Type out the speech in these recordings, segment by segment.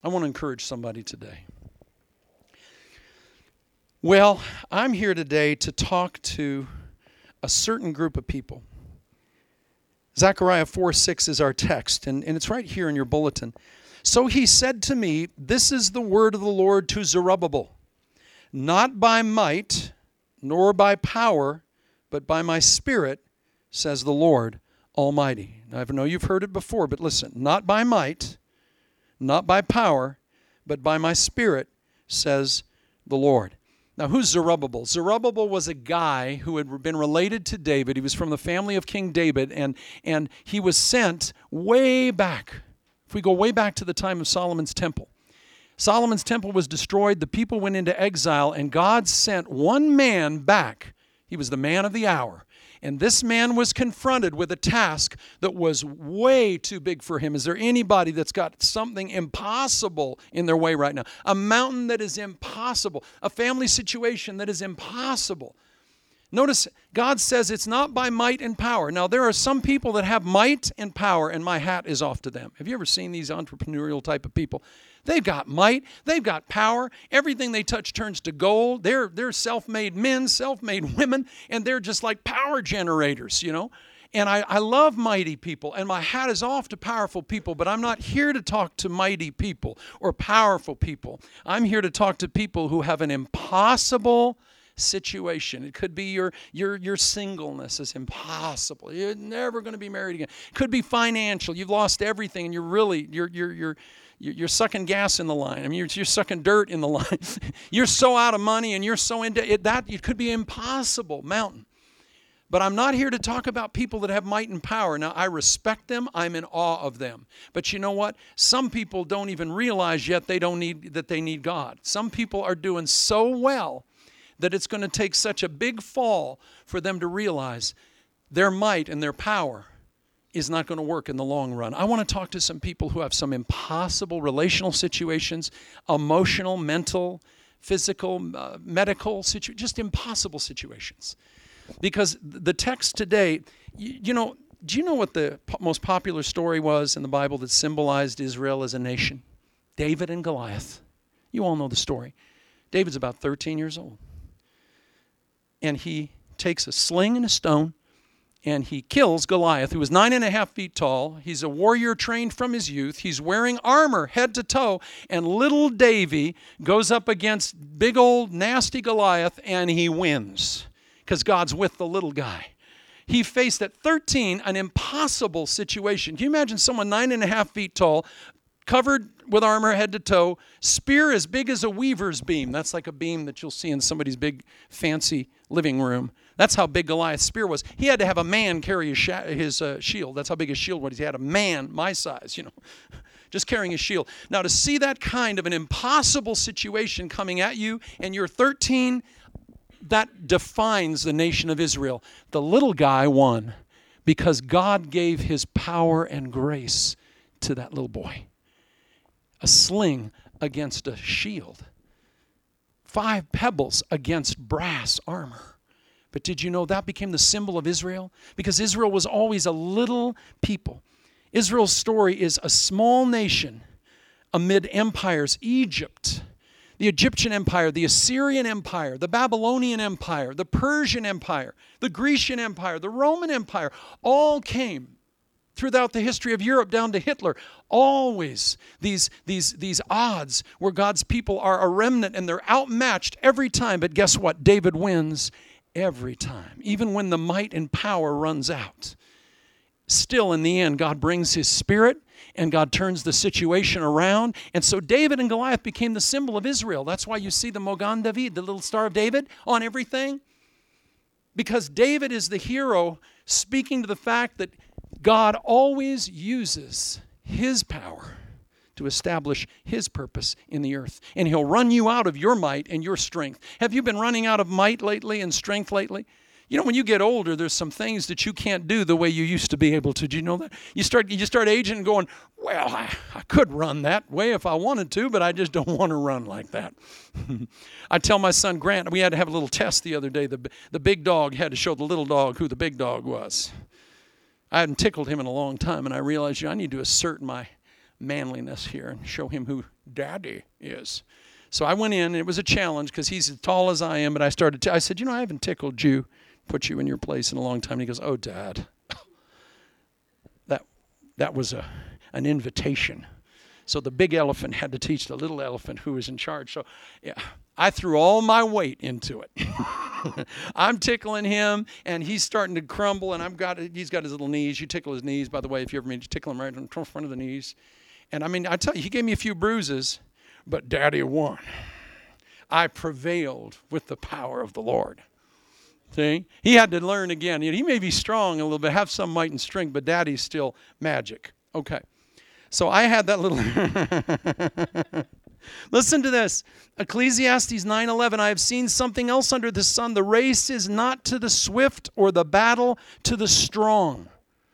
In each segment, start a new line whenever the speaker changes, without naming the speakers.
I want to encourage somebody today. Well, I'm here today to talk to a certain group of people. Zechariah 4:6 is our text, and it's right here in your bulletin. So he said to me, this is the word of the Lord to Zerubbabel, not by might, nor by power, but by my Spirit, says the Lord Almighty. Now, I know you've heard it before, but listen, not by might, not by power, but by my Spirit, says the Lord. Now, who's Zerubbabel? Zerubbabel was a guy who had been related to David. He was from the family of King David, and he was sent way back. If we go way back to the time of Solomon's temple. Solomon's temple was destroyed. The people went into exile, and God sent one man back. He was the man of the hour. And this man was confronted with a task that was way too big for him. Is there anybody that's got something impossible in their way right now? A mountain that is impossible. A family situation that is impossible. Notice, God says it's not by might and power. Now, there are some people that have might and power, and my hat is off to them. Have you ever seen these entrepreneurial type of people? They've got might, they've got power, everything they touch turns to gold. They're self-made men, self-made women, and they're just like power generators, you know. And I love mighty people, and my hat is off to powerful people, but I'm not here to talk to mighty people or powerful people. I'm here to talk to people who have an impossible situation. It could be your singleness is impossible. You're never going to be married again. It could be financial. You've lost everything, and you're sucking gas in the line. I mean, you're sucking dirt in the line. You're so out of money, and you're so into it that it could be impossible mountain. But I'm not here to talk about people that have might and power. Now, I respect them. I'm in awe of them. But you know what? Some people don't even realize yet they need God. Some people are doing so well that it's going to take such a big fall for them to realize their might and their power is not going to work in the long run. I want to talk to some people who have some impossible relational situations, emotional, mental, physical, medical situations, just impossible situations. Because the text today, you know, do you know what the most popular story was in the Bible that symbolized Israel as a nation? David and Goliath. You all know the story. David's about 13 years old. And he takes a sling and a stone, and he kills Goliath, who was 9.5 feet tall. He's a warrior trained from his youth. He's wearing armor head to toe, and little Davy goes up against big old nasty Goliath, and he wins because God's with the little guy. He faced at 13 an impossible situation. Can you imagine someone 9.5 feet tall, covered with armor head to toe, spear as big as a weaver's beam? That's like a beam that you'll see in somebody's big fancy living room. That's how big Goliath's spear was. He had to have a man carry his shield. That's how big his shield was. He had a man my size, you know, just carrying his shield. Now, to see that kind of an impossible situation coming at you and you're 13, that defines the nation of Israel. The little guy won because God gave his power and grace to that little boy. A sling against a shield. 5 pebbles against brass armor. But did you know that became the symbol of Israel? Because Israel was always a little people. Israel's story is a small nation amid empires. Egypt, the Egyptian Empire, the Assyrian Empire, the Babylonian Empire, the Persian Empire, the Grecian Empire, the Roman Empire, all came throughout the history of Europe down to Hitler. Always these odds where God's people are a remnant and they're outmatched every time. But guess what? David wins every time, even when the might and power runs out. Still, in the end, God brings his Spirit and God turns the situation around. And so David and Goliath became the symbol of Israel. That's why you see the Mogan David, the little Star of David, on everything. Because David is the hero speaking to the fact that God always uses his power to establish his purpose in the earth. And he'll run you out of your might and your strength. Have you been running out of might lately and strength lately? You know, when you get older, there's some things that you can't do the way you used to be able to. Do you know that? You start aging and going, well, I could run that way if I wanted to, but I just don't want to run like that. I tell my son Grant, we had to have a little test the other day. The big dog had to show the little dog who the big dog was. I hadn't tickled him in a long time, and I realized I need to assert my manliness here and show him who Daddy is. So I went in, and it was a challenge because he's as tall as I am, but I said, I haven't tickled you, put you in your place in a long time. And he goes, oh, Dad, that was an invitation. So the big elephant had to teach the little elephant who was in charge. So yeah, I threw all my weight into it. I'm tickling him, and he's starting to crumble, and he's got his little knees. You tickle his knees, by the way, if you ever meet, you tickle him right in front of the knees. And I mean, I tell you, he gave me a few bruises, but Daddy won. I prevailed with the power of the Lord. See? He had to learn again. He may be strong a little bit, have some might and strength, but Daddy's still magic. Okay. So I had that little... Listen to this. Ecclesiastes 9:11, I have seen something else under the sun. The race is not to the swift or the battle to the strong.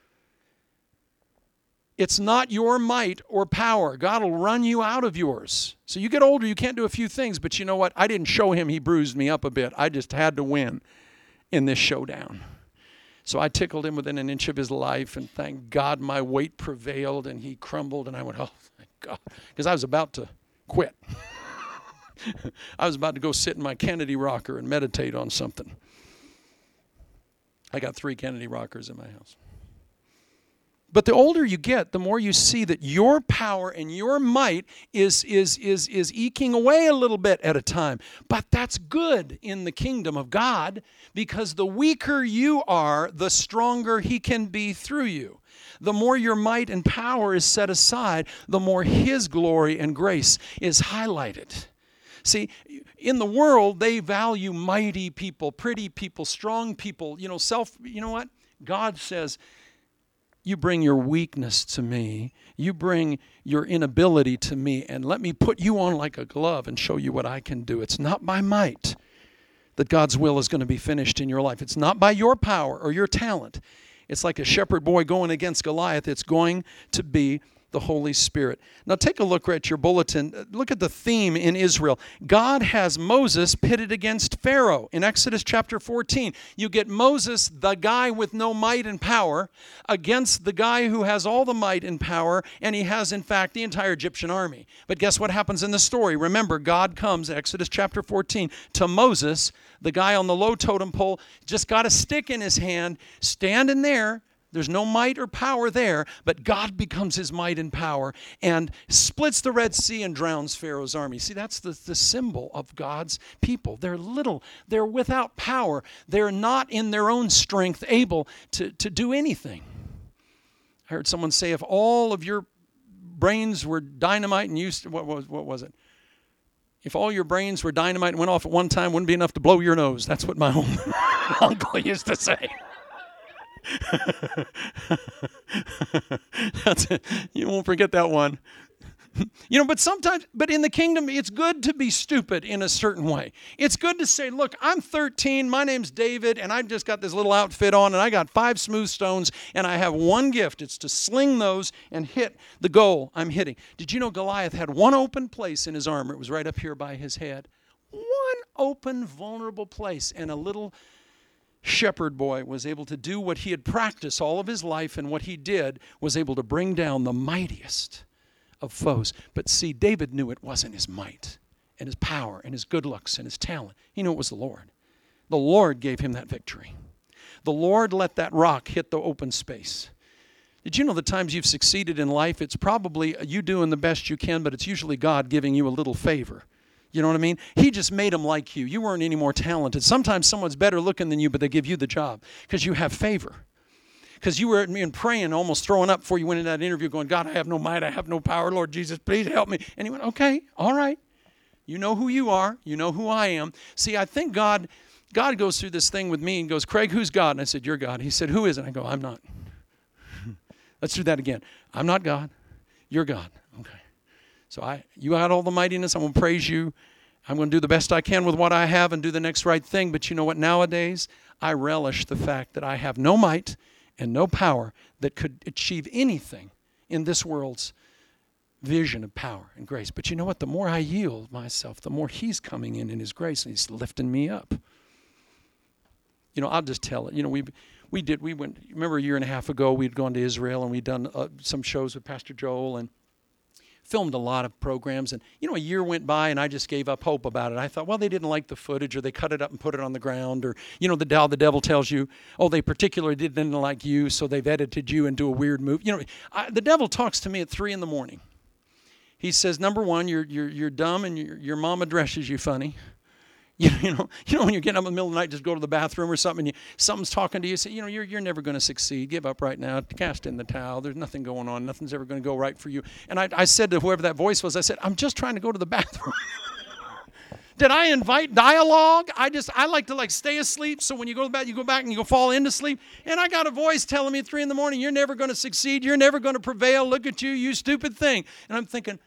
It's not your might or power. God will run you out of yours. So you get older, you can't do a few things, but you know what? I didn't show him he bruised me up a bit. I just had to win in this showdown. So I tickled him within an inch of his life, and thank God my weight prevailed, and he crumbled, and I went, oh, thank God, because I was about to quit. I was about to go sit in my Kennedy rocker and meditate on something. I got 3 Kennedy rockers in my house. But the older you get, the more you see that your power and your might is eking away a little bit at a time. But that's good in the kingdom of God, because the weaker you are, the stronger he can be through you. The more your might and power is set aside, the more his glory and grace is highlighted. See, in the world, they value mighty people, pretty people, strong people, you know what? God says, you bring your weakness to me. You bring your inability to me, and let me put you on like a glove and show you what I can do. It's not by might that God's will is going to be finished in your life. It's not by your power or your talent. It's like a shepherd boy going against Goliath. It's going to be the Holy Spirit. Now take a look at your bulletin. Look at the theme in Israel. God has Moses pitted against Pharaoh. In Exodus chapter 14, you get Moses, the guy with no might and power, against the guy who has all the might and power, and he has, in fact, the entire Egyptian army. But guess what happens in the story? Remember, God comes, Exodus chapter 14, to Moses, the guy on the low totem pole, just got a stick in his hand, standing there. There's no might or power there, but God becomes his might and power and splits the Red Sea and drowns Pharaoh's army. See, that's the symbol of God's people. They're little. They're without power. They're not in their own strength able to do anything. I heard someone say, if all of your brains were dynamite and used to, what was it? If all your brains were dynamite and went off at one time, wouldn't be enough to blow your nose. That's what my own uncle used to say. That's it. You won't forget that one. But in the kingdom, it's good to be stupid in a certain way. It's good to say, look, I'm 13, my name's David, and I've just got this little outfit on, and I got 5 smooth stones, and I have one gift. It's to sling those and hit the goal I'm hitting. Did you know Goliath had one open place in his armor? It was right up here by his head. One open, vulnerable place, and a little shepherd boy was able to do what he had practiced all of his life, and what he did was able to bring down the mightiest of foes. But see, David knew it wasn't his might and his power and his good looks and his talent. He knew it was the Lord. The Lord gave him that victory. The Lord let that rock hit the open space. Did you know the times you've succeeded in life, it's probably you doing the best you can, but it's usually God giving you a little favor. You know what I mean? He just made them like you. You weren't any more talented. Sometimes someone's better looking than you, but they give you the job because you have favor. Because you were praying, almost throwing up before you went into that interview going, God, I have no might, I have no power. Lord Jesus, please help me. And he went, okay, all right. You know who you are. You know who I am. See, I think God goes through this thing with me and goes, Craig, who's God? And I said, you're God. He said, who is it? I go, I'm not. Let's do that again. I'm not God. You're God. Okay. So you got all the mightiness. I'm going to praise you. I'm going to do the best I can with what I have and do the next right thing. But you know what? Nowadays, I relish the fact that I have no might and no power that could achieve anything in this world's vision of power and grace. But you know what? The more I yield myself, the more he's coming in his grace, and he's lifting me up. I'll just tell it. We went, remember a year and a half ago, we'd gone to Israel, and we'd done some shows with Pastor Joel, and filmed a lot of programs, and a year went by and I just gave up hope about it. I thought, well, they didn't like the footage, or they cut it up and put it on the ground, or the devil tells you, oh, they particularly didn't like you, so they've edited you into a weird movie. The devil talks to me at 3 a.m. He says, number one, you're dumb and your mom addresses you funny. When you're getting up in the middle of the night, just go to the bathroom or something, and something's talking to you, say, you're never going to succeed. Give up right now. Cast in the towel. There's nothing going on. Nothing's ever going to go right for you. And I said to whoever that voice was, I said, I'm just trying to go to the bathroom. Did I invite dialogue? I like to stay asleep, so when you go to bed, you go back and you go fall into sleep. And I got a voice telling me at 3 a.m, you're never going to succeed. You're never going to prevail. Look at you, you stupid thing. And I'm thinking,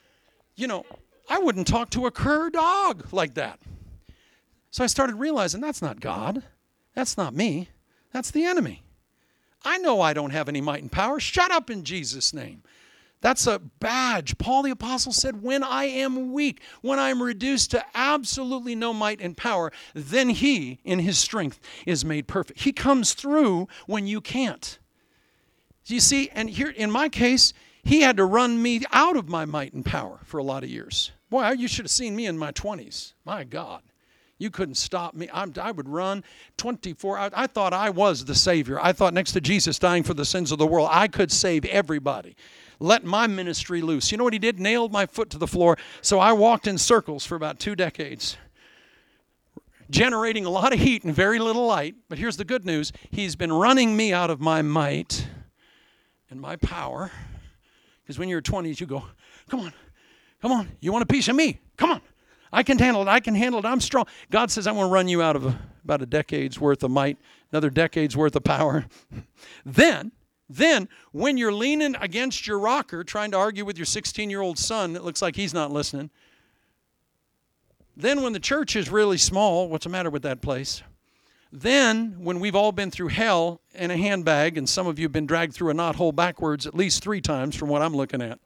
I wouldn't talk to a cur dog like that. So I started realizing that's not God. That's not me. That's the enemy. I know I don't have any might and power. Shut up in Jesus' name. That's a badge. Paul the Apostle said, when I am weak, when I am reduced to absolutely no might and power, then he, in his strength, is made perfect. He comes through when you can't. You see, and here in my case, he had to run me out of my might and power for a lot of years. Boy, you should have seen me in my 20s. My God. You couldn't stop me. I would run 24 hours. I thought I was the Savior. I thought next to Jesus dying for the sins of the world, I could save everybody. Let my ministry loose. You know what he did? Nailed my foot to the floor. So I walked in circles for about 2 decades, generating a lot of heat and very little light. But here's the good news. He's been running me out of my might and my power. Because when you're 20s, you go, come on. You want a piece of me? Come on. I can handle it. I'm strong. God says, I want to run you out of about a decade's worth of might, another decade's worth of power. Then, when you're leaning against your rocker, trying to argue with your 16-year-old son, it looks like he's not listening. Then when the church is really small, what's the matter with that place? Then, when we've all been through hell in a handbag, and some of you have been dragged through a knothole backwards at least 3 times from what I'm looking at,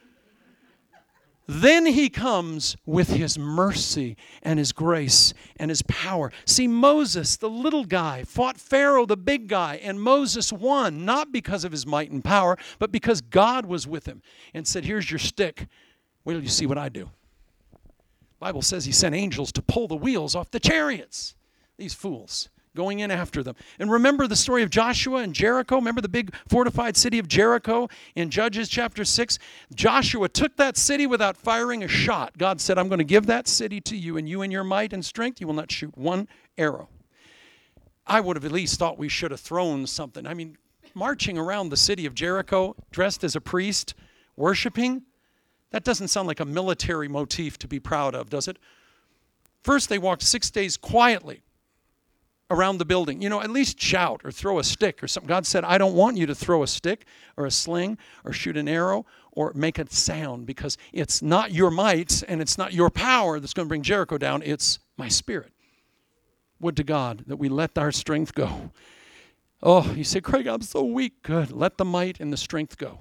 then he comes with his mercy and his grace and his power. See, Moses, the little guy, fought Pharaoh, the big guy, and Moses won, not because of his might and power, but because God was with him and said, here's your stick. Wait till you see what I do. The Bible says he sent angels to pull the wheels off the chariots. These fools. Going in after them. And remember the story of Joshua and Jericho? Remember the big fortified city of Jericho in Judges chapter 6? Joshua took that city without firing a shot. God said, I'm going to give that city to you, and you in your might and strength, you will not shoot one arrow. I would have at least thought we should have thrown something. I mean, marching around the city of Jericho, dressed as a priest, worshiping, that doesn't sound like a military motif to be proud of, does it? First, they walked 6 days quietly around the building. At least shout or throw a stick or something. God said, I don't want you to throw a stick or a sling or shoot an arrow or make a sound, because it's not your might and it's not your power that's going to bring Jericho down. It's my Spirit. Would to God that we let our strength go. Oh, you say, Craig, I'm so weak. Good. Let the might and the strength go.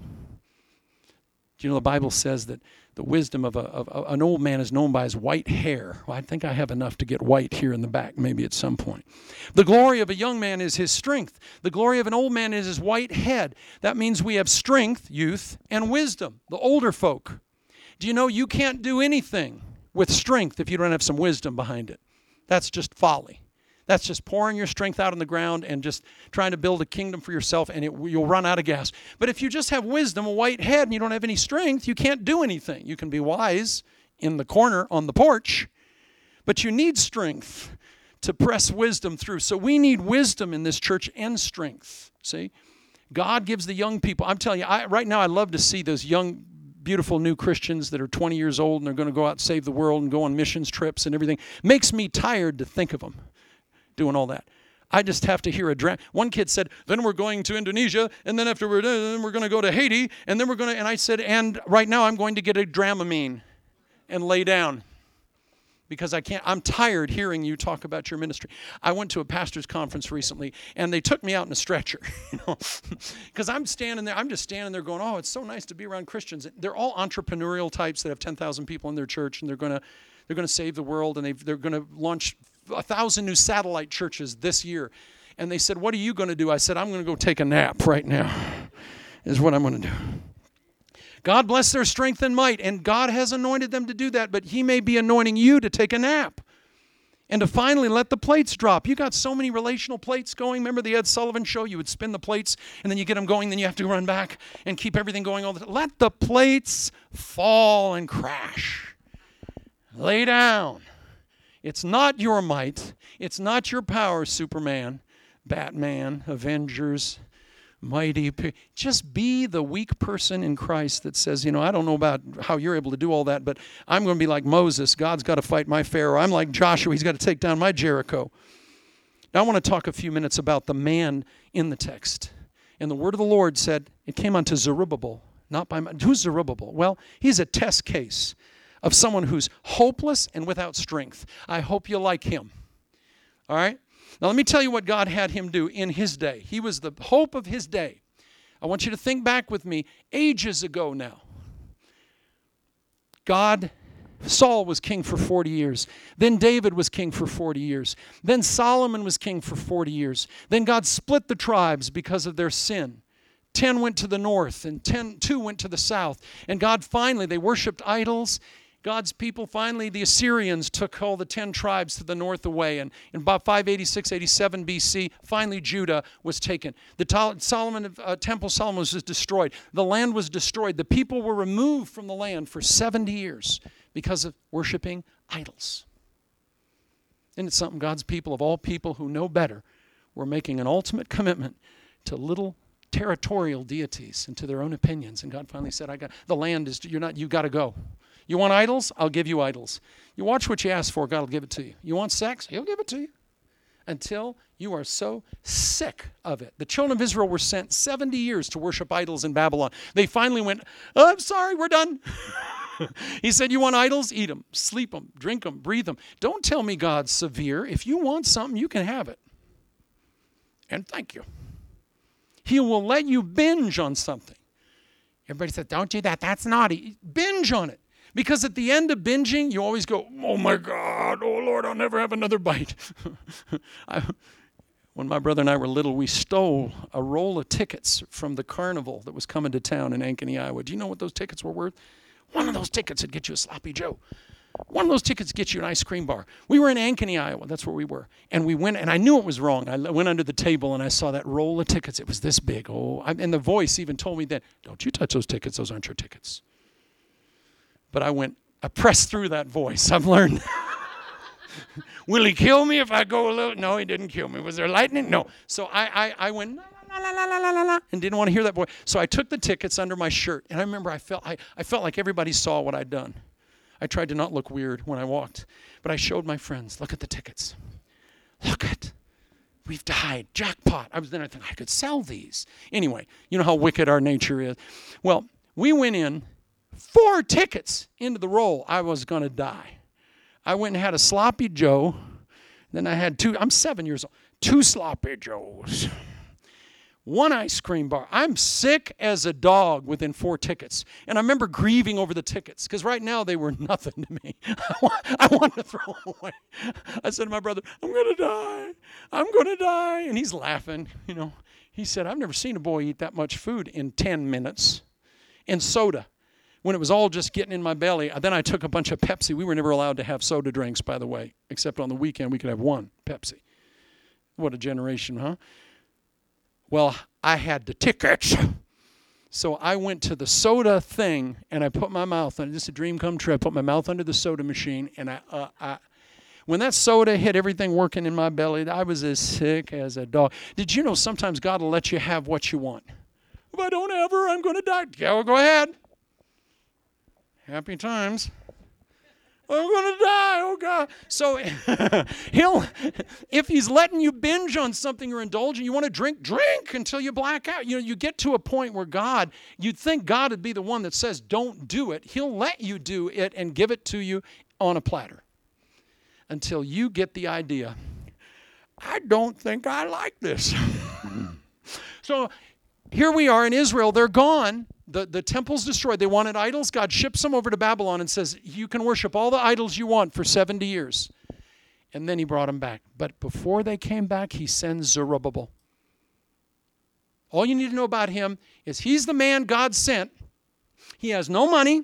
Do you know the Bible says that the wisdom of an old man is known by his white hair? Well, I think I have enough to get white here in the back, maybe at some point. The glory of a young man is his strength. The glory of an old man is his white head. That means we have strength, youth, and wisdom, the older folk. Do you know you can't do anything with strength if you don't have some wisdom behind it? That's just folly. That's just pouring your strength out on the ground and just trying to build a kingdom for yourself, and you'll run out of gas. But if you just have wisdom, a white head, and you don't have any strength, you can't do anything. You can be wise in the corner on the porch, but you need strength to press wisdom through. So we need wisdom in this church and strength. See? God gives the young people. I'm telling you, right now I love to see those young, beautiful new Christians that are 20 years old and they're going to go out and save the world and go on missions trips and everything. Makes me tired to think of them doing all that. I just have to hear a drama. One kid said, then we're going to Indonesia, and then after we're done, we're going to go to Haiti, and then we're going to, and I said, and right now I'm going to get a Dramamine and lay down because I'm tired hearing you talk about your ministry. I went to a pastor's conference recently, and they took me out in a stretcher, because I'm just standing there going, oh, it's so nice to be around Christians. They're all entrepreneurial types that have 10,000 people in their church, and they're going to save the world, and they're going to launch 1,000 new satellite churches this year. And they said, what are you going to do? I said, I'm going to go take a nap right now, is what I'm going to do. God bless their strength and might, and God has anointed them to do that, but He may be anointing you to take a nap and to finally let the plates drop. You got so many relational plates going. Remember the Ed Sullivan show? You would spin the plates, and then you get them going, then you have to run back and keep everything going all the time. Let the plates fall and crash. Lay down. It's not your might. It's not your power, Superman, Batman, Avengers, mighty. Just be the weak person in Christ that says, I don't know about how you're able to do all that, but I'm going to be like Moses. God's got to fight my Pharaoh. I'm like Joshua. He's got to take down my Jericho. Now I want to talk a few minutes about the man in the text. And the word of the Lord said, it came unto Zerubbabel, not by who's Zerubbabel? Well, he's a test case of someone who's hopeless and without strength. I hope you like him. All right? Now, let me tell you what God had him do in his day. He was the hope of his day. I want you to think back with me ages ago now. Saul was king for 40 years. Then David was king for 40 years. Then Solomon was king for 40 years. Then God split the tribes because of their sin. 10 went to the north and 2 went to the south. And God finally, they worshiped idols. God's people finally, the Assyrians took all the 10 tribes to the north away. And in about 586, 87 BC, finally Judah was taken. The Temple Solomon was destroyed. The land was destroyed. The people were removed from the land for 70 years because of worshiping idols. Isn't it something? God's people, of all people who know better, were making an ultimate commitment to little territorial deities and to their own opinions. And God finally said, the land is, you got to go. You want idols? I'll give you idols. You watch what you ask for, God will give it to you. You want sex? He'll give it to you. Until you are so sick of it. The children of Israel were sent 70 years to worship idols in Babylon. They finally went, I'm sorry, we're done. He said, you want idols? Eat them, sleep them, drink them, breathe them. Don't tell me God's severe. If you want something, you can have it. And thank you. He will let you binge on something. Everybody said, don't do that. That's naughty. Binge on it. Because at the end of binging, you always go, oh my God, oh Lord, I'll never have another bite. When my brother and I were little, we stole a roll of tickets from the carnival that was coming to town in Ankeny, Iowa. Do you know what those tickets were worth? One of those tickets would get you a Sloppy Joe. One of those tickets gets you an ice cream bar. We were in Ankeny, Iowa. That's where we were. And we went, and I knew it was wrong. I went under the table, and I saw that roll of tickets. It was this big. And the voice even told me that, don't you touch those tickets. Those aren't your tickets. But I pressed through that voice. I've learned. Will he kill me if I go a little? No, he didn't kill me. Was there lightning? No. So I went, la, la, la, la, la, la, la, and didn't want to hear that voice. So I took the tickets under my shirt. And I remember I felt like everybody saw what I'd done. I tried to not look weird when I walked. But I showed my friends, look at the tickets. Look at, we've died. Jackpot. I think I could sell these. Anyway, you know how wicked our nature is. Well, we went in. 4 tickets into the roll. I was going to die. I went and had a Sloppy Joe. Then I had 2. I'm 7 years old. 2 Sloppy Joes. 1 ice cream bar. I'm sick as a dog within 4 tickets. And I remember grieving over the tickets because right now they were nothing to me. I wanted to throw them away. I said to my brother, I'm going to die. I'm going to die. And he's laughing. He said, I've never seen a boy eat that much food in 10 minutes. And soda. When it was all just getting in my belly, then I took a bunch of Pepsi. We were never allowed to have soda drinks, by the way, except on the weekend we could have 1 Pepsi. What a generation, huh? Well, I had the tickets. So I went to the soda thing, and I put my mouth on it. This is a dream come true. I put my mouth under the soda machine, and when that soda hit everything working in my belly, I was as sick as a dog. Did you know sometimes God will let you have what you want? If I don't have her, I'm going to die. Yeah, well, go ahead. Happy times. I'm going to die, oh God. So if he's letting you binge on something or indulging, you want to drink until you black out. You get to a point where you'd think God would be the one that says, don't do it. He'll let you do it and give it to you on a platter until you get the idea, I don't think I like this. So here we are in Israel. They're gone. The temple's destroyed. They wanted idols. God ships them over to Babylon and says, you can worship all the idols you want for 70 years. And then he brought them back. But before they came back, he sends Zerubbabel. All you need to know about him is he's the man God sent He has no money,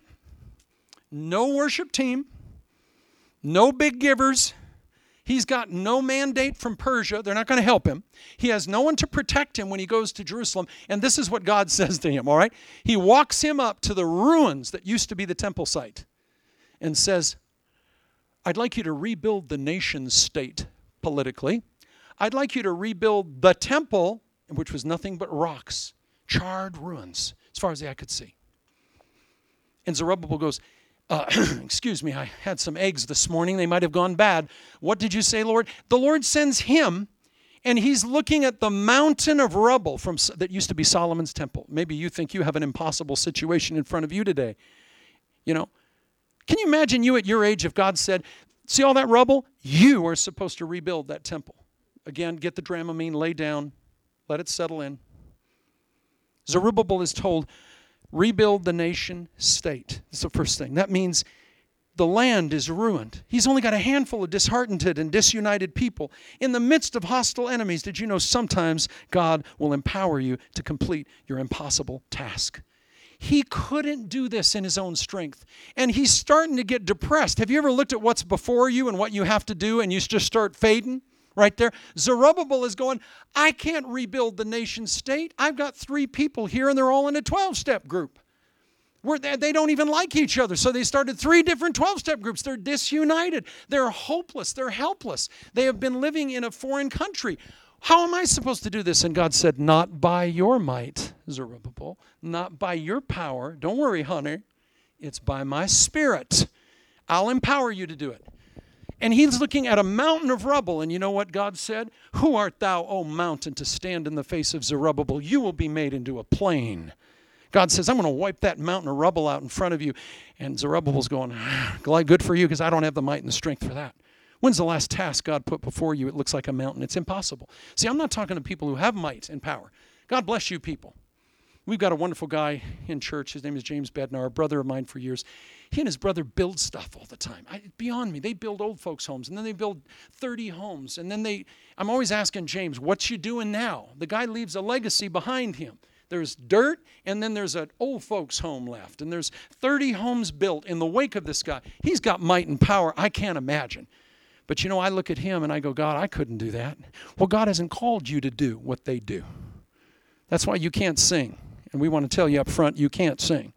no worship team, no big givers. He's got no mandate from Persia. They're not going to help him. He has no one to protect him when he goes to Jerusalem. And this is what God says to him, all right? He walks him up to the ruins that used to be the temple site and says, I'd like you to rebuild the nation state politically. I'd like you to rebuild the temple, which was nothing but rocks, charred ruins, as far as the eye could see. And Zerubbabel goes, excuse me, I had some eggs this morning. They might have gone bad. What did you say, Lord? The Lord sends him, and he's looking at the mountain of rubble that used to be Solomon's temple. Maybe you think you have an impossible situation in front of you today. You know, can you imagine you at your age if God said, see all that rubble? You are supposed to rebuild that temple. Again, get the Dramamine, lay down, let it settle in. Zerubbabel is told, rebuild the nation state. That's the first thing. That means the land is ruined. He's only got a handful of disheartened and disunited people in the midst of hostile enemies. Did you know sometimes God will empower you to complete your impossible task? He couldn't do this in his own strength. And he's starting to get depressed. Have you ever looked at what's before you and what you have to do and you just start fading? Right there. Zerubbabel is going, I can't rebuild the nation state. I've got 3 people here and they're all in a 12-step group. They don't even like each other. So they started 3 different 12-step groups. They're disunited. They're hopeless. They're helpless. They have been living in a foreign country. How am I supposed to do this? And God said, not by your might, Zerubbabel, not by your power. Don't worry, honey. It's by my Spirit. I'll empower you to do it. And he's looking at a mountain of rubble. And you know what God said? Who art thou, O mountain, to stand in the face of Zerubbabel? You will be made into a plain. God says, I'm going to wipe that mountain of rubble out in front of you. And Zerubbabel's going, good for you, because I don't have the might and the strength for that. When's the last task God put before you? It looks like a mountain. It's impossible. See, I'm not talking to people who have might and power. God bless you people. We've got a wonderful guy in church. His name is James Bednar, a brother of mine for years. He and his brother build stuff all the time. Beyond me. They build old folks' homes, and then they build 30 homes. And then I'm always asking James, what you doing now? The guy leaves a legacy behind him. There's dirt, and then there's an old folks' home left. And there's 30 homes built in the wake of this guy. He's got might and power I can't imagine. But you know, I look at him and I go, God, I couldn't do that. Well, God hasn't called you to do what they do. That's why you can't sing. And we want to tell you up front, you can't sing.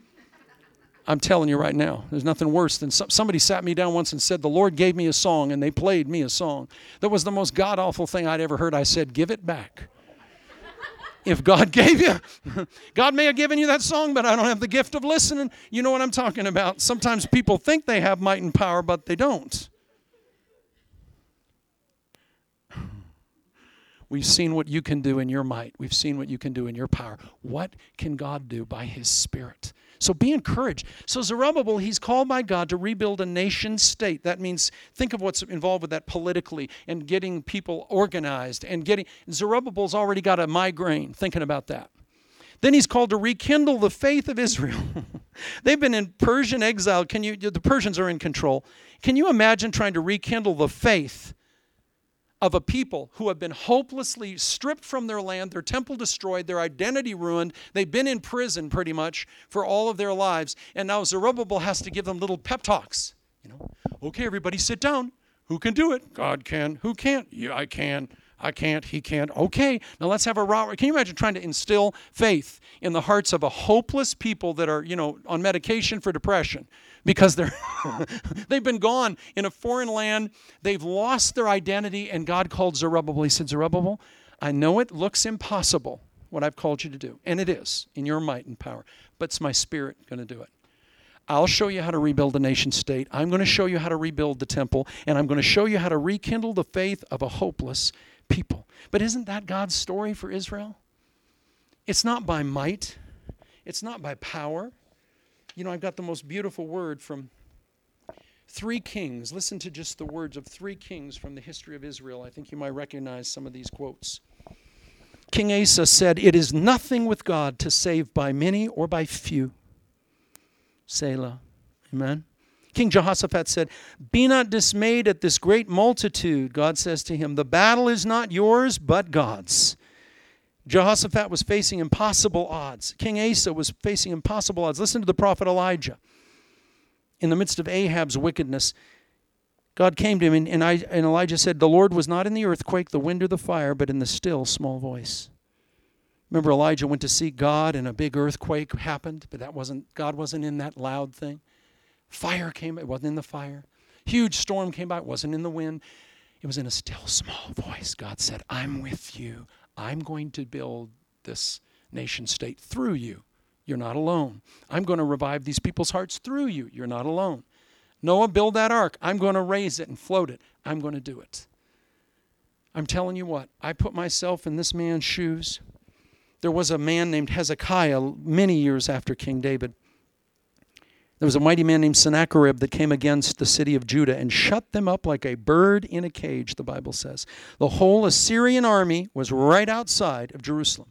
I'm telling you right now, there's nothing worse than somebody sat me down once and said, the Lord gave me a song, and they played me a song. That was the most god-awful thing I'd ever heard. I said, give it back. If God gave you, God may have given you that song, but I don't have the gift of listening. You know what I'm talking about. Sometimes people think they have might and power, but they don't. We've seen what you can do in your might. We've seen what you can do in your power. What can God do by his Spirit? So be encouraged. So Zerubbabel, he's called by God to rebuild a nation state. That means, think of what's involved with that politically and getting people organized and Zerubbabel's already got a migraine thinking about that. Then he's called to rekindle the faith of Israel. They've been in Persian exile. The Persians are in control. Can you imagine trying to rekindle the faith of a people who have been hopelessly stripped from their land, their temple destroyed, their identity ruined. They've been in prison pretty much for all of their lives. And now Zerubbabel has to give them little pep talks. Okay, everybody sit down. Who can do it? God can. Who can't? Yeah, I can. I can't. He can't. Okay, now let's have a row. Can you imagine trying to instill faith in the hearts of a hopeless people that are, on medication for depression? Because they've been gone in a foreign land. They've lost their identity, and God called Zerubbabel. He said, Zerubbabel, I know it looks impossible, what I've called you to do. And it is, in your might and power. But it's my Spirit going to do it. I'll show you how to rebuild the nation state. I'm going to show you how to rebuild the temple. And I'm going to show you how to rekindle the faith of a hopeless people. But isn't that God's story for Israel? It's not by might. It's not by power. I've got the most beautiful word from 3 kings. Listen to just the words of 3 kings from the history of Israel. I think you might recognize some of these quotes. King Asa said, it is nothing with God to save by many or by few. Selah. Amen. King Jehoshaphat said, be not dismayed at this great multitude. God says to him, the battle is not yours, but God's. Jehoshaphat was facing impossible odds. King Asa was facing impossible odds. Listen to the prophet Elijah. In the midst of Ahab's wickedness, God came to him, and Elijah said, the Lord was not in the earthquake, the wind, or the fire, but in the still small voice. Remember, Elijah went to see God, and a big earthquake happened, but God wasn't in that loud thing. Fire came, it wasn't in the fire. Huge storm came by, it wasn't in the wind. It was in a still small voice. God said, I'm with you. I'm going to build this nation state through you. You're not alone. I'm going to revive these people's hearts through you. You're not alone. Noah, build that ark. I'm going to raise it and float it. I'm going to do it. I'm telling you what, I put myself in this man's shoes. There was a man named Hezekiah many years after King David. There was a mighty man named Sennacherib that came against the city of Judah and shut them up like a bird in a cage, the Bible says. The whole Assyrian army was right outside of Jerusalem.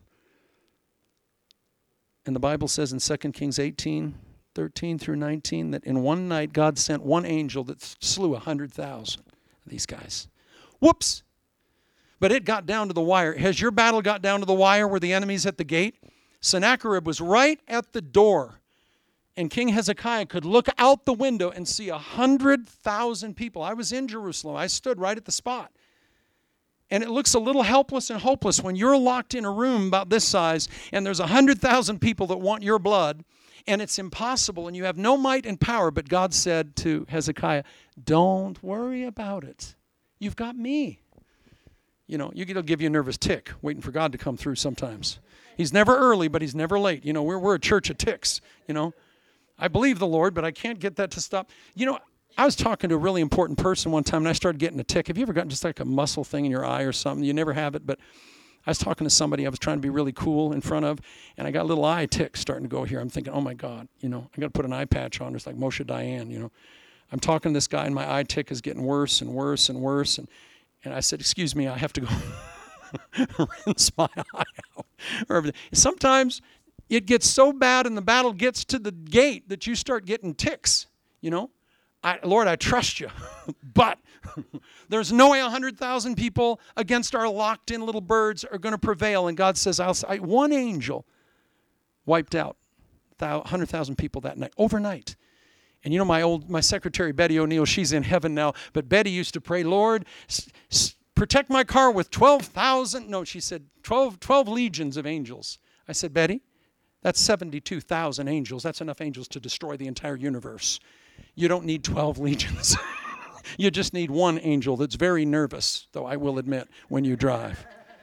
And the Bible says in 2 Kings 18:13 through 19, that in one night God sent one angel that slew 100,000 of these guys. Whoops! But it got down to the wire. Has your battle got down to the wire where the enemy's at the gate? Sennacherib was right at the door. And King Hezekiah could look out the window and see 100,000 people. I was in Jerusalem. I stood right at the spot. And it looks a little helpless and hopeless when you're locked in a room about this size and there's 100,000 people that want your blood, and it's impossible and you have no might and power. But God said to Hezekiah, don't worry about it. You've got me. You know, it'll give you a nervous tick waiting for God to come through sometimes. He's never early, but he's never late. You know, we're a church of ticks, you know. I believe the Lord, but I can't get that to stop. You know, I was talking to a really important person one time, and I started getting a tick. Have you ever gotten just like a muscle thing in your eye or something? You never have it, but I was talking to somebody I was trying to be really cool in front of, and I got a little eye tick starting to go here. I'm thinking, oh, my God, you know, I got to put an eye patch on. It's like Moshe Dayan, you know. I'm talking to this guy, and my eye tick is getting worse and worse and worse, and I said, excuse me, I have to go rinse my eye out. Or everything. Sometimes it gets so bad and the battle gets to the gate that you start getting ticks, you know. Lord, I trust you. But there's no way 100,000 people against our locked-in little birds are going to prevail. And God says, one angel wiped out 100,000 people that night, overnight. And you know, my secretary, Betty O'Neill, she's in heaven now. But Betty used to pray, Lord, protect my car with 12,000. No, she said 12 legions of angels. I said, Betty, that's 72,000 angels. That's enough angels to destroy the entire universe. You don't need 12 legions. You just need one angel that's very nervous, though I will admit, when you drive.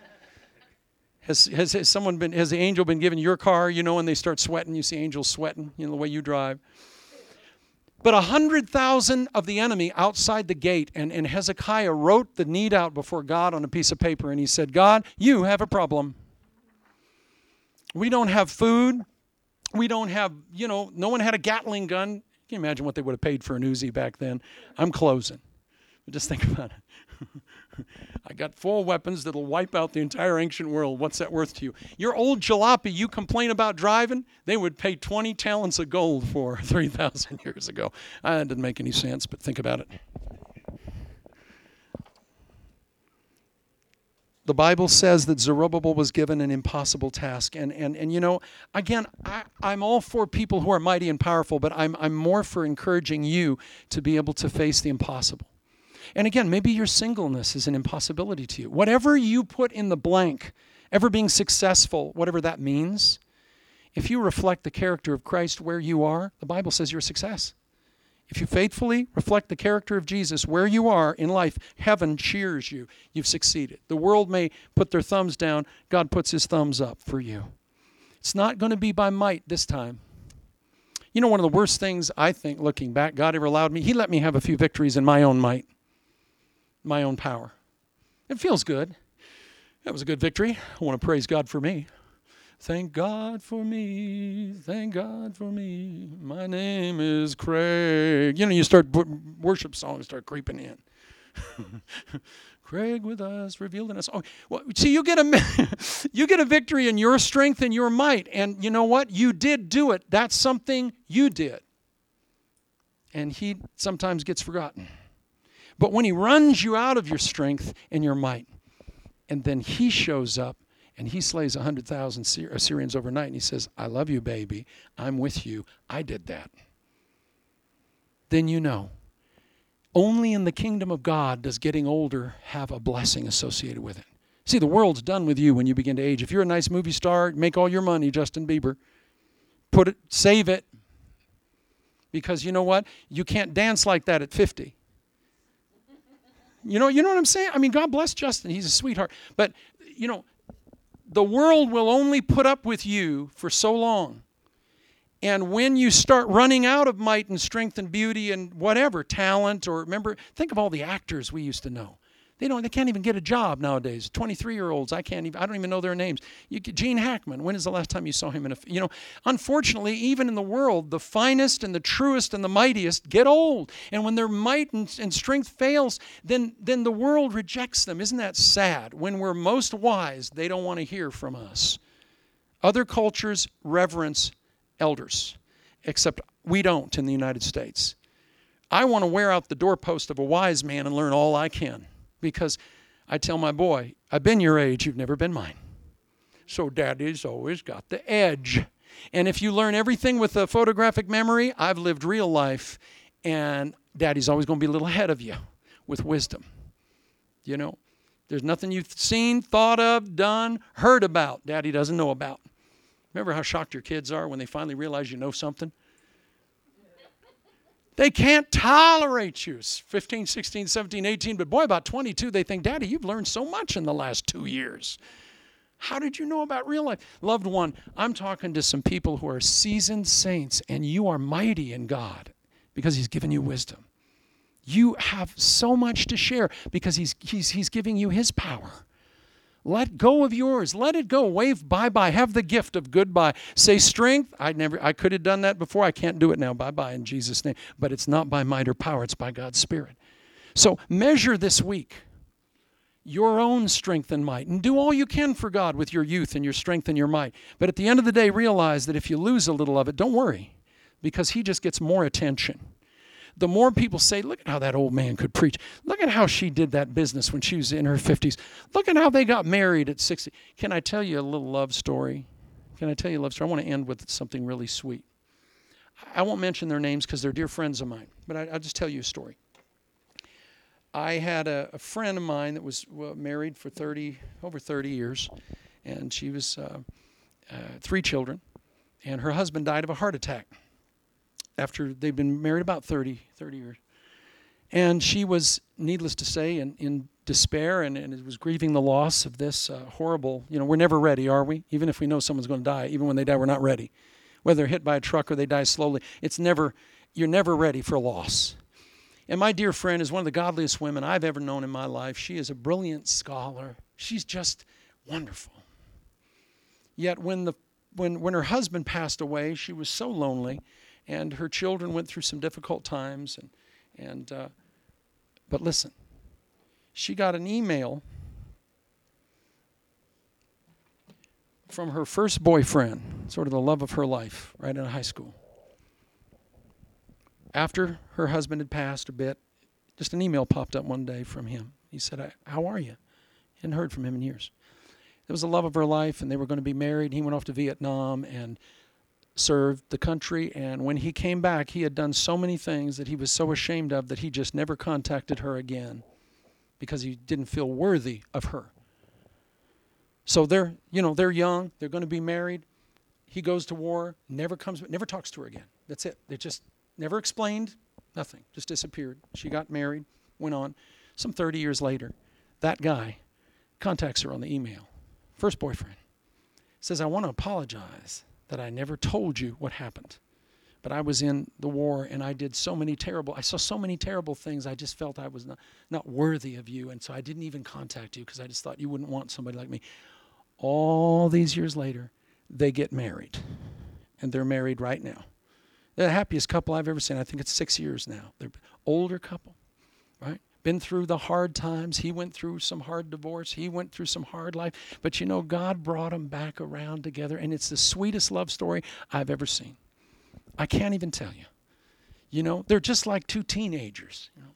Has the angel been given your car, you know, when they start sweating, you see angels sweating, you know, the way you drive. But 100,000 of the enemy outside the gate, and Hezekiah wrote the need out before God on a piece of paper, and he said, God, you have a problem. We don't have food. We don't have, you know, no one had a Gatling gun. Can you imagine what they would have paid for an Uzi back then? I'm closing. But just think about it. I got 4 weapons that'll wipe out the entire ancient world. What's that worth to you? Your old jalopy you complain about driving, they would pay 20 talents of gold for 3,000 years ago. That didn't make any sense, but think about it. The Bible says that Zerubbabel was given an impossible task. And you know, again, I'm all for people who are mighty and powerful, but I'm more for encouraging you to be able to face the impossible. And again, maybe your singleness is an impossibility to you. Whatever you put in the blank, ever being successful, whatever that means, if you reflect the character of Christ where you are, the Bible says you're a success. If you faithfully reflect the character of Jesus where you are in life, heaven cheers you. You've succeeded. The world may put their thumbs down. God puts his thumbs up for you. It's not going to be by might this time. You know, one of the worst things I think, looking back, God ever allowed me, he let me have a few victories in my own might, my own power. It feels good. That was a good victory. I want to praise God for me. Thank God for me, thank God for me. My name is Craig. You know, you start worship songs start creeping in. Craig with us, revealed in us. Oh, well, see, you get a victory in your strength and your might, and you know what? You did do it. That's something you did, and he sometimes gets forgotten. But when he runs you out of your strength and your might, and then he shows up And he slays 100,000 Assyrians overnight, and he says, I love you, baby. I'm with you. I did that. Then you know. Only in the kingdom of God does getting older have a blessing associated with it. See, the world's done with you when you begin to age. If you're a nice movie star, make all your money, Justin Bieber. Save it. Because you know what? You can't dance like that at 50. You know what I'm saying? I mean, God bless Justin. He's a sweetheart. But, the world will only put up with you for so long. And when you start running out of might and strength and beauty and whatever, talent, or think of all the actors we used to know. They can't even get a job nowadays. 23-year-olds, I don't even know their names. Gene Hackman, when is the last time you saw him unfortunately, even in the world, the finest and the truest and the mightiest get old. And when their might and strength fails, then the world rejects them. Isn't that sad? When we're most wise, they don't want to hear from us. Other cultures reverence elders, except we don't in the United States. I want to wear out the doorpost of a wise man and learn all I can, because I tell my boy, I've been your age, you've never been mine. So daddy's always got the edge. And if you learn everything with a photographic memory, I've lived real life, and daddy's always going to be a little ahead of you with wisdom. There's nothing you've seen, thought of, done, heard about, daddy doesn't know about. Remember how shocked your kids are when they finally realize you know something? They can't tolerate you. 15, 16, 17, 18, but boy, about 22, they think, Daddy, you've learned so much in the last 2 years. How did you know about real life? Loved one, I'm talking to some people who are seasoned saints, and you are mighty in God because He's given you wisdom. You have so much to share because He's giving you His power. Let go of yours. Let it go. Wave bye-bye. Have the gift of goodbye. Say strength. I could have done that before. I can't do it now. Bye-bye in Jesus' name. But it's not by might or power. It's by God's Spirit. So measure this week your own strength and might. And do all you can for God with your youth and your strength and your might. But at the end of the day, realize that if you lose a little of it, don't worry. Because He just gets more attention. The more people say, look at how that old man could preach. Look at how she did that business when she was in her 50s. Look at how they got married at 60. Can I tell you a little love story? I want to end with something really sweet. I won't mention their names because they're dear friends of mine, but I'll just tell you a story. I had a friend of mine that was married for over 30 years, and she was 3 children, and her husband died of a heart attack after they'd been married about 30 years. And she was, needless to say, in despair and was grieving the loss of this horrible, we're never ready, are we? Even if we know someone's going to die, even when they die, we're not ready. Whether they're hit by a truck or they die slowly, you're never ready for loss. And my dear friend is one of the godliest women I've ever known in my life. She is a brilliant scholar. She's just wonderful. Yet when her husband passed away, she was so lonely. And her children went through some difficult times. But listen, she got an email from her first boyfriend, sort of the love of her life, right in high school. After her husband had passed a bit, just an email popped up one day from him. He said, how are you? Hadn't heard from him in years. It was the love of her life, and they were going to be married. He went off to Vietnam and served the country, and when he came back, he had done so many things that he was so ashamed of that he just never contacted her again because he didn't feel worthy of her. So they're young, they're going to be married. He goes to war, never talks to her again. That's it. They just never explained, nothing, just disappeared. She got married, went on. Some 30 years later, that guy contacts her on the email. First boyfriend. Says, I want to apologize that I never told you what happened. But I was in the war, and I saw so many terrible things. I just felt I was not worthy of you, and so I didn't even contact you because I just thought you wouldn't want somebody like me. All these years later, they get married, and they're married right now. They're the happiest couple I've ever seen. I think it's 6 years now. They're an older couple, right? Been through the hard times. He went through some hard divorce. He went through some hard life. But God brought them back around together, and it's the sweetest love story I've ever seen. I can't even tell you. They're just like 2 teenagers.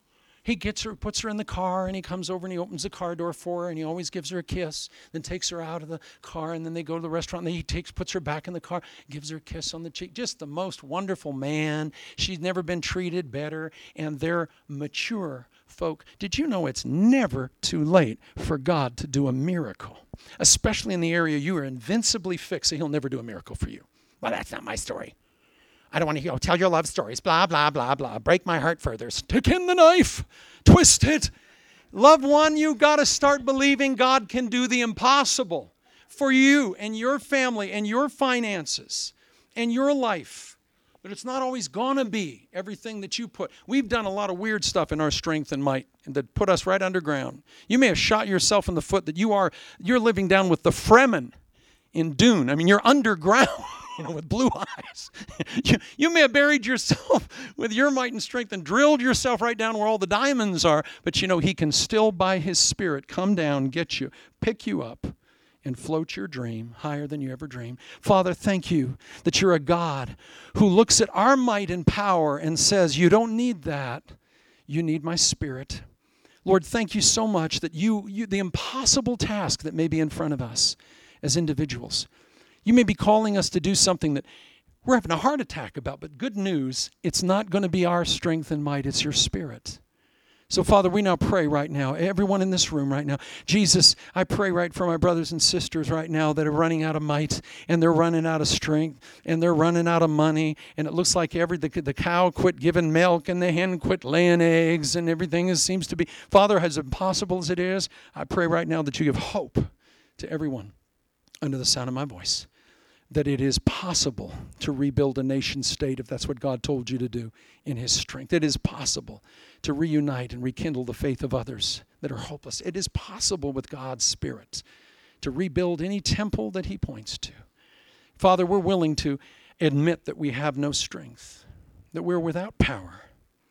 He gets her, puts her in the car, and he comes over and he opens the car door for her, and he always gives her a kiss, then takes her out of the car, and then they go to the restaurant, and then he puts her back in the car, gives her a kiss on the cheek. Just the most wonderful man. She's never been treated better, and they're mature folk. Did you know it's never too late for God to do a miracle, especially in the area you are invincibly fixed, so he'll never do a miracle for you? Well, that's not my story. I don't want to hear, tell your love stories, blah, blah, blah, blah. Break my heart further. Stick in the knife. Twist it. Loved one, you got to start believing God can do the impossible for you and your family and your finances and your life. But it's not always going to be everything that you put. We've done a lot of weird stuff in our strength and might that put us right underground. You may have shot yourself in the foot that you're living down with the Fremen in Dune. I mean, you're underground. With blue eyes. You may have buried yourself with your might and strength and drilled yourself right down where all the diamonds are, but he can still, by his Spirit, come down, get you, pick you up, and float your dream higher than you ever dreamed. Father, thank you that you're a God who looks at our might and power and says, you don't need that. You need my Spirit. Lord, thank you so much that the impossible task that may be in front of us as individuals, you may be calling us to do something that we're having a heart attack about, but good news, it's not going to be our strength and might, it's your Spirit. So, Father, we now pray right now, everyone in this room right now. Jesus, I pray right for my brothers and sisters right now that are running out of might, and they're running out of strength, and they're running out of money, and it looks like the cow quit giving milk, and the hen quit laying eggs, and everything seems to be. Father, as impossible as it is, I pray right now that you give hope to everyone under the sound of my voice, that it is possible to rebuild a nation state if that's what God told you to do in his strength. It is possible to reunite and rekindle the faith of others that are hopeless. It is possible with God's Spirit to rebuild any temple that he points to. Father, we're willing to admit that we have no strength, that we're without power,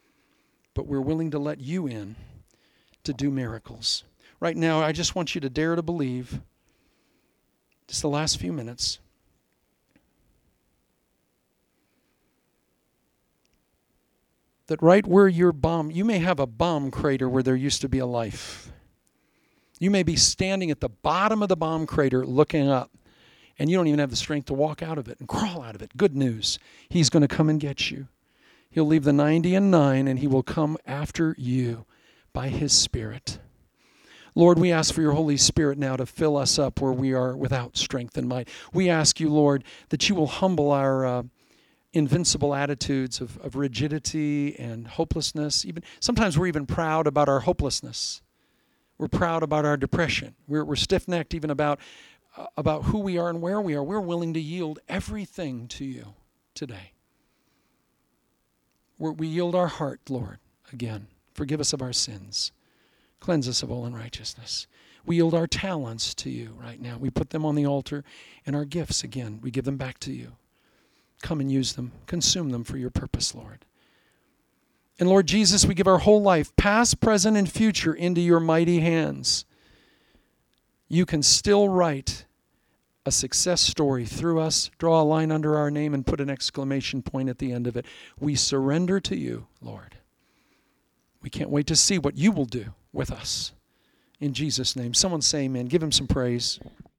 but we're willing to let you in to do miracles. Right now, I just want you to dare to believe, just the last few minutes, that right where your bomb, you may have a bomb crater where there used to be a life. You may be standing at the bottom of the bomb crater looking up, and you don't even have the strength to walk out of it and crawl out of it. Good news. He's going to come and get you. He'll leave the 99, and he will come after you by his Spirit. Lord, we ask for your Holy Spirit now to fill us up where we are without strength and might. We ask you, Lord, that you will humble our invincible attitudes of rigidity and hopelessness. Even sometimes we're even proud about our hopelessness. We're proud about our depression. We're stiff-necked even about who we are and where we are. We're willing to yield everything to you today. We yield our heart, Lord, again. Forgive us of our sins. Cleanse us of all unrighteousness. We yield our talents to you right now. We put them on the altar, and our gifts, again, we give them back to you. Come and use them. Consume them for your purpose, Lord. And Lord Jesus, we give our whole life, past, present, and future, into your mighty hands. You can still write a success story through us, draw a line under our name, and put an exclamation point at the end of it. We surrender to you, Lord. We can't wait to see what you will do with us. In Jesus' name. Someone say amen. Give him some praise.